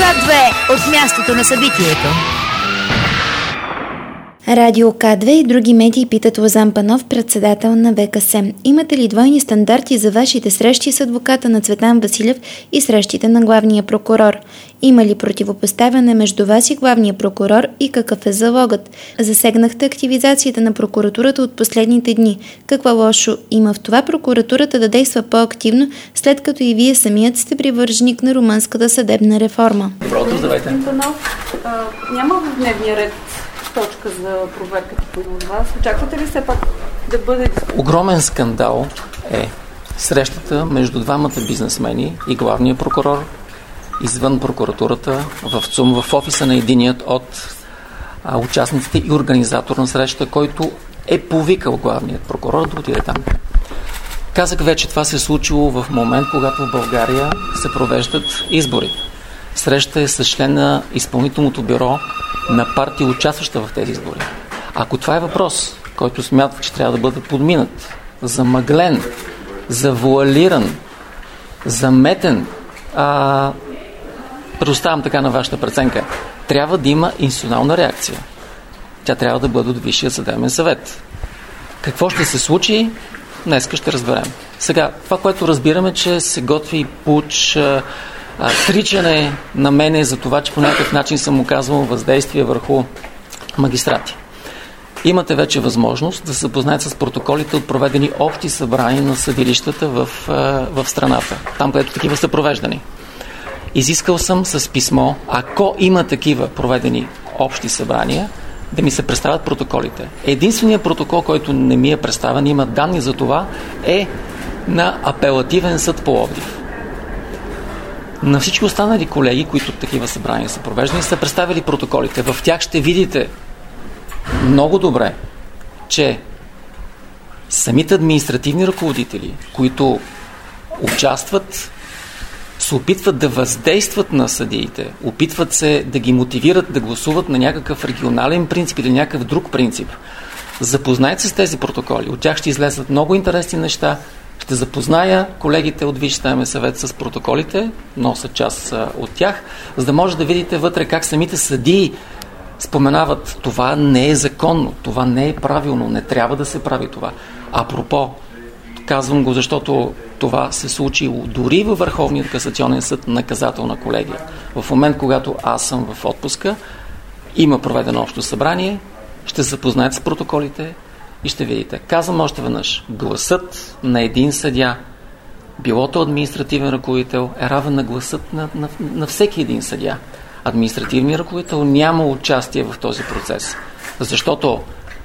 К2 от мястото на събитието. Радио К2 и други медии питат Лозан Панов, председател на ВКС. Имате ли двойни стандарти за вашите срещи с адвоката на Цветан Василев и срещите на главния прокурор? Има ли противопоставяне между вас и главния прокурор и какъв е залогът? Засегнахте активизацията на прокуратурата от последните дни. Какво лошо има в това прокуратурата да действа по-активно, след като и вие самият сте привърженик на румънската съдебна реформа? Добро утро, здравейте. Няма в дневния ред точка за проверката по от вас. Очаквате ли все пак да бъде... Огромен скандал е срещата между двамата бизнесмени и главния прокурор извън прокуратурата в ЦУМ, в офиса на единият от участниците и организатор на срещата, който е повикал главният прокурор да отиде там. Казах вече, това се е случило в момент, когато в България се провеждат избори. Среща е с член на изпълнителното бюро на партия, участваща в тези избори. Ако това е въпрос, който смятат, че трябва да бъде подминат, замъглен, завуалиран, заметен, предоставям така на вашата преценка, трябва да има институционална реакция. Тя трябва да бъде от Висшия съдебен съвет. Какво ще се случи, днеска ще разберем. Сега, това, което разбираме, че се готви пуч, тричане на мене за това, че по някакъв начин съм оказвал въздействие върху магистрати. Имате вече възможност да се запознаете с протоколите от проведени общи събрания на съдилищата в страната, там, където такива са провеждани. Изискал съм с писмо, ако има такива проведени общи събрания, да ми се представят протоколите. Единственият протокол, който не ми е представен, има данни за това, е на Апелативен съд Пловдив. На всички останали колеги, които такива събрания са провеждани, са представили протоколите. В тях ще видите много добре, че самите административни ръководители, които участват, се опитват да въздействат на съдиите, опитват се да ги мотивират да гласуват на някакъв регионален принцип или някакъв друг принцип. Запознайте се с тези протоколи. От тях ще излезнат много интересни неща. Ще запозная колегите от Висшия съдебен съвет с протоколите, нося част от тях, за да може да видите вътре как самите съдии споменават, това не е законно, това не е правилно, не трябва да се прави това. Апропо, казвам го, защото това се случило дори във Върховния касационен съд, наказателна колегия. В момент, когато аз съм в отпуска, има проведено общо събрание, ще се запознаете с протоколите и ще видите. Казвам още веднъж, гласът на един съдия, билото административен ръководител, е равен на гласът на всеки един съдия. Административният ръководител няма участие в този процес, защото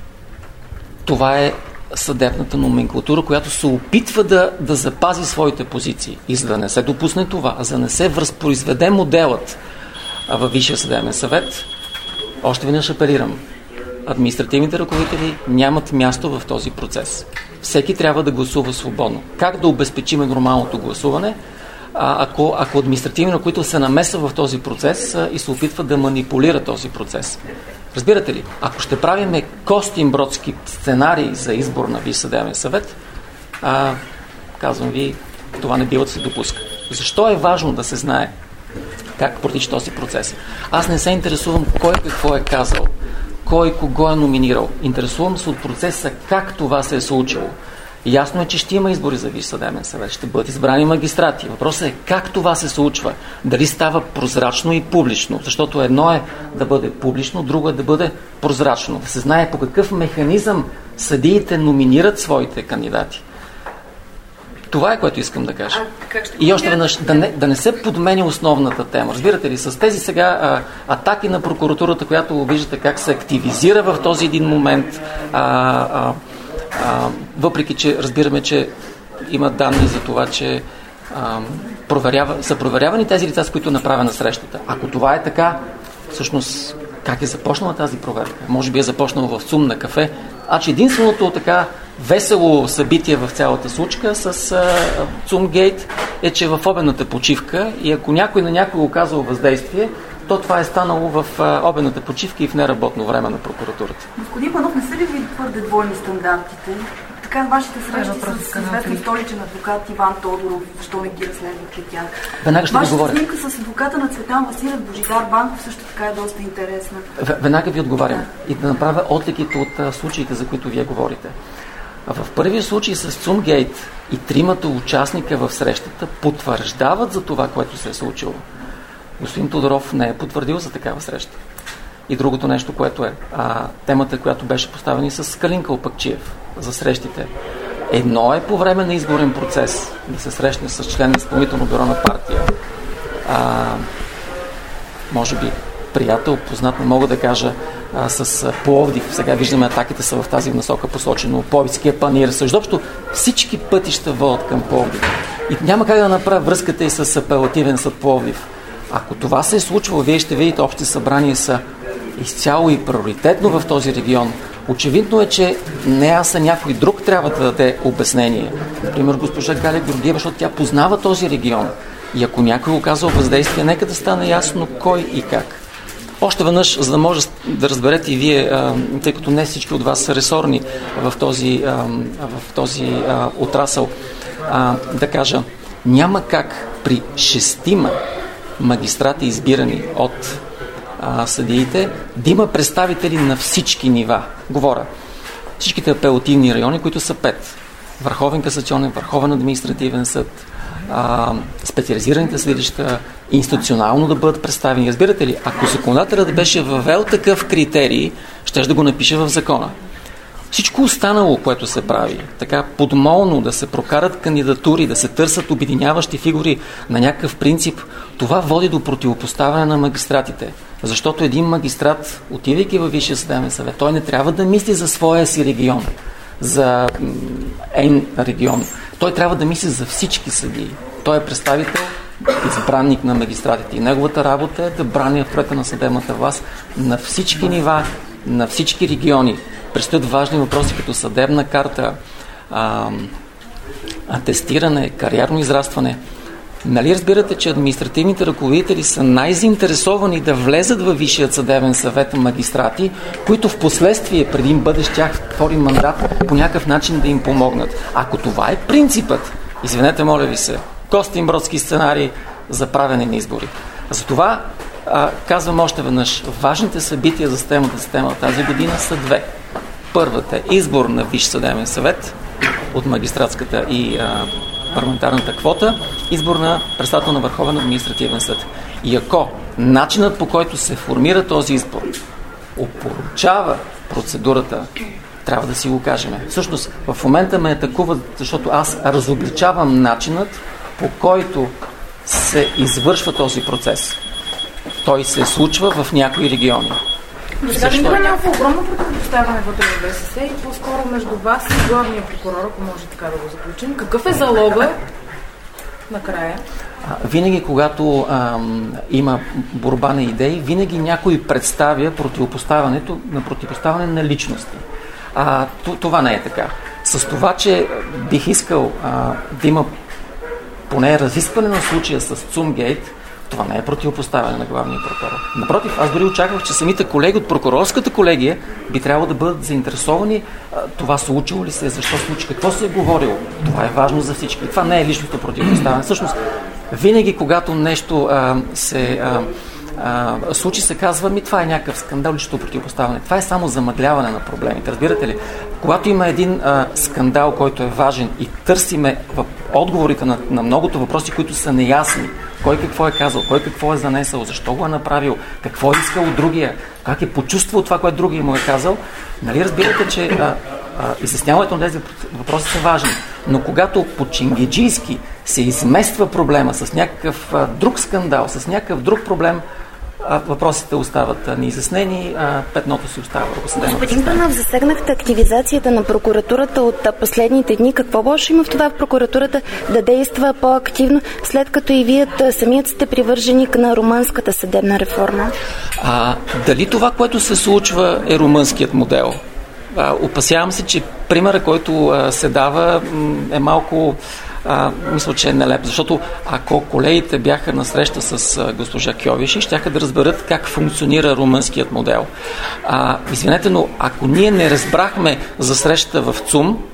това е съдебната номенклатура, която се опитва да запази своите позиции. И за да не се допусне това, за да не се възпроизведе моделът във Висшия съдебен съвет, още веднъж апелирам. Административните ръководители нямат място в този процес. Всеки трябва да гласува свободно. Как да обезпечиме нормалното гласуване, ако административен ръководител се намесва в този процес и се опитва да манипулира този процес? Разбирате ли? Ако ще правиме Костинбродски сценарий за избор на Висш съдебен съвет, казвам ви, това не бива да се допуска. Защо е важно да се знае как протича този процес? Аз не се интересувам кой какво е казал, кой кого е номинирал. Интересувам се от процеса как това се е случило. Ясно е, че ще има избори за Висш съдебен съвет, ще бъдат избрани магистрати. Въпросът е как това се случва. Дали става прозрачно и публично, защото едно е да бъде публично, друго е да бъде прозрачно. Да се знае по какъв механизъм съдиите номинират своите кандидати. Това е, което искам да кажа. И още веднъж, да не се подменя основната тема. Разбирате ли, с тези сега атаки на прокуратурата, която виждате как се активизира в този един момент, въпреки че разбираме, че има данни за това, че са проверявани тези лица, с които е направена срещата. Ако това е така, всъщност как е започнала тази проверка? Може би е започнала в ЦУМ на кафе. Че единственото така весело събитие в цялата случка с ЦУМгейт е, че в обедната почивка и ако някой на някой оказал въздействие, то това е станало в обедната почивка и в неработно време на прокуратурата. Господин Панов, не са ли ви твърде двойни стандартите? така вашите срещи с известен столичен адвокат Иван Тодоров, защо не ги разследвате тях? Веднага ще ви говоря. Вашата снимка с адвоката на Цветан Василев, Божидар Банков, също така е доста интересна. Веднага ви отговарям и да направя отликите от случаите, за които вие говорите. В първия случай с Цумгейт и тримата участника в срещата потвърждават за това, което се е случило. Господин Тодоров не е потвърдил за такава среща. И другото нещо, което е темата, която беше поставена и с Калин Калпакчиев за срещите. Едно е по време на изборен процес да се срещне с член на изпълнително бюро на партия. Може би приятел, познат, не мога да кажа, с Пловдив. Сега виждаме, атаките са в тази насока посочено. Пловдивския панаир. Също всички пътища водят към Пловдив. И няма как да направя връзката и с апелативен съд Пловдив. Ако това се е случвало, вие ще видите, общи събрания са изцяло и приоритетно в този регион. Очевидно е, че не аз, а някой друг трябва да даде обяснение. Например, госпожа Галя Георгиева, защото тя познава този регион. И ако някой оказва въздействие, нека да стане ясно кой и как. Още веднъж, за да може да разберете и вие, тъй като не всички от вас са ресорни в този отрасъл, да кажа, няма как при 6 магистрати, избирани от съдиите, да има представители на всички нива. Говоря, всичките апелативни райони, които са 5. Върховен касационен, Върховен административен съд, специализираните съдилища, институционално да бъдат представени. Разбирате ли, ако законодателят беше въвел такъв критерий, ще да го напише в закона. Всичко останало, което се прави, така подмолно да се прокарат кандидатури, да се търсят обединяващи фигури на някакъв принцип, това води до противопоставяне на магистратите. Защото един магистрат, отивайки във Висшия съдебен съвет, той не трябва да мисли за своя си регион, за регион. Той трябва да мисли за всички съдии. Той е представител, избранник на магистратите. И неговата работа е да брани авторитета на съдебната власт на всички нива, на всички региони. Предстоят важни въпроси като съдебна карта, атестиране, кариерно израстване. Нали разбирате, че административните ръководители са най-заинтересовани да влезат във Висшият съдебен съвет магистрати, които в последствие, преди им бъдещ тях втори мандат, по някакъв начин да им помогнат. Ако това е принципът, извинете, моля ви се, Костинбродски сценарий за правене на избори. Затова казвам още веднъж, важните събития за съдебната система тази година са 2. Първата е избор на Висш съдебен съвет от магистратската и парламентарната квота, избор на председател на Върховен административен съд. И ако начинът, по който се формира този избор, опоручава процедурата, трябва да си го кажем. Всъщност, в момента ме атакуват, защото аз разобличавам начинът, по който се извършва този процес. Той се случва в някои региони. Сега има някакво огромно противопоставяне вътре в ВСС и по-скоро между вас и главния прокурор, ако може така да го заключим. Какъв е залога накрая? Винаги, когато има борба на идеи, винаги някой представя противопоставяне на личности. Това не е така. С това, че бих искал да има поне разискване на случая с Цумгейт, това не е противопоставяне на главния прокурор. Напротив, аз дори очаквах, че самите колеги от прокурорската колегия би трябвало да бъдат заинтересовани това случило ли се, защо случи, какво се е говорило. Това е важно за всички. Това не е личното противопоставяне. Всъщност, винаги, когато нещо се случи, се казва, това е някакъв скандал, личното противопоставяне. Това е само замъгляване на проблемите. Разбирате ли? Когато има един скандал, който е важен и търсиме в отговорите на многото въпроси, които са неясни, кой какво е казал, кой какво е занесъл, защо го е направил, какво е искал от другия, как е почувствал това, което другия му е казал, нали разбирате, че изясняването на тези въпроси са важни. Но когато по чингиджийски се измества проблема с някакъв друг скандал, с някакъв друг проблем, въпросите остават неизяснени, петното си остава върху съдебната Господин Панов, засегнахте активизацията на прокуратурата от последните дни. Какво лошо има в това в прокуратурата да действа по-активно, след като и вие самият сте привърженик на румънската съдебна реформа? Дали това, което се случва, е румънският модел? Опасявам се, че примера, който се дава, е малко... мисля, че е нелеп, защото ако колегите бяха на среща с госпожа Кьовиши, щяха да разберат как функционира румънският модел. Извинете, но ако ние не разбрахме за срещата в ЦУМ,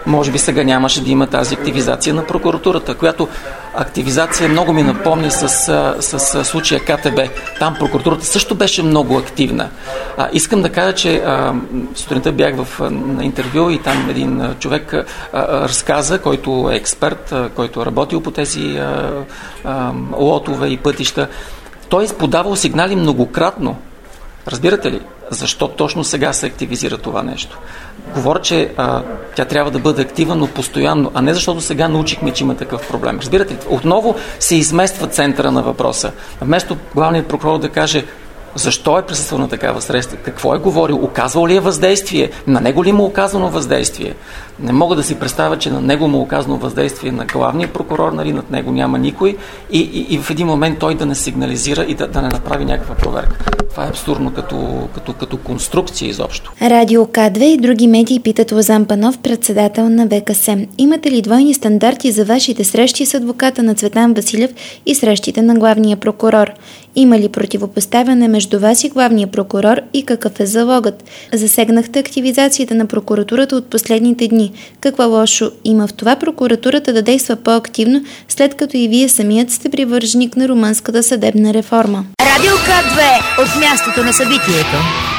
може би сега нямаше да има тази активизация на прокуратурата, която активизация много ми напомни с случая КТБ. Там прокуратурата също беше много активна. Искам да кажа, че сутринта бях на интервю и там един човек разказа, който е експерт, който е работил по тези лотове и пътища. Той е подавал сигнали многократно. Разбирате ли? Защо точно сега се активизира това нещо? Говоря, че тя трябва да бъде активна, но постоянно, а не защото сега научихме, че има такъв проблем. Разбирате ли? Отново се измества центъра на въпроса. Вместо главният прокурор да каже защо е присъствал на такава среща, какво е говорил, оказвал ли е въздействие, на него ли му оказано въздействие. Не мога да си представя, че на него му оказано въздействие на главния прокурор, нали, над него няма никой и в един момент той да не сигнализира и да не направи някаква проверка. Това е абсурдно като конструкция изобщо. Радио К2 и други медии питат Лозан Панов, председател на ВКС. Имате ли двойни стандарти за вашите срещи с адвоката на Цветан Василев и срещите на главния прокурор? Има ли противопоставяне между вас и главния прокурор и какъв е залогът? Засегнахте активизацията на прокуратурата от последните дни. Какво лошо има в това прокуратурата да действа по-активно, след като и вие самият сте привърженик на румънската съдебна реформа? Радио К2 от мястото на събитието.